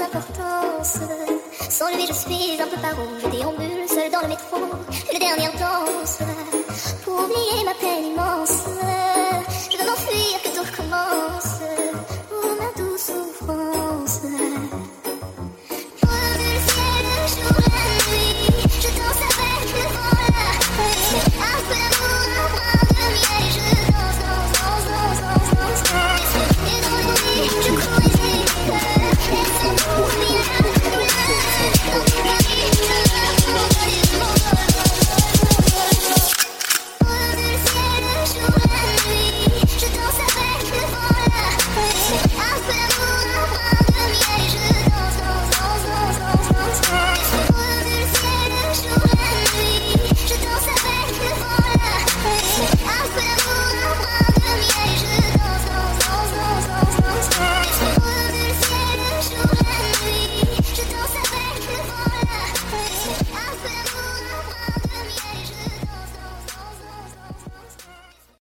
importance. Sans lui, je suis un peu paro. Je déambule seule dans le métro. Une dernière danse pour oublier ma peine immense. Je veux m'enfuir, que tout recommence. Oh, ma douce souffrance. Pour le ciel, le jour, la nuit. Je danse avec le vent, la pluie. Un peu d'amour, un brin de miel. Je danse, danse, danse, danse, danse, danse. Et dans le bruit, je cours les yeux. Laisse-moi